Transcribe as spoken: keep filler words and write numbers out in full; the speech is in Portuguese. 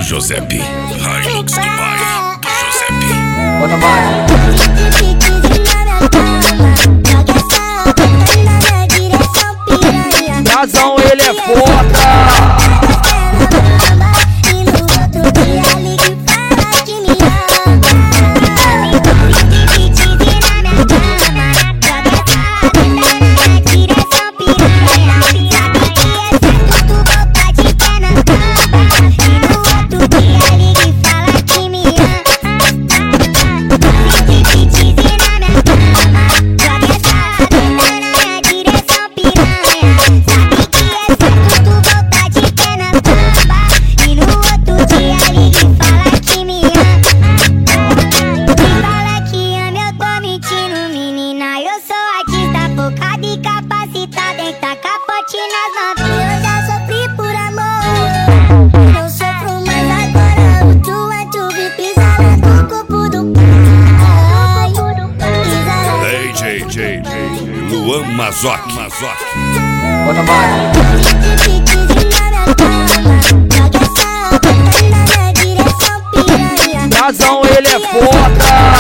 do Josepe, Hilux do baile do Josepe. Bota mais. Casão, ele é foda. Eu já sofri por amor, eu sofro mais agora. O tchua tchubi pisar no corpo do pai. D J J Luan Mazoc. Bota mais. Casão, ele é foda.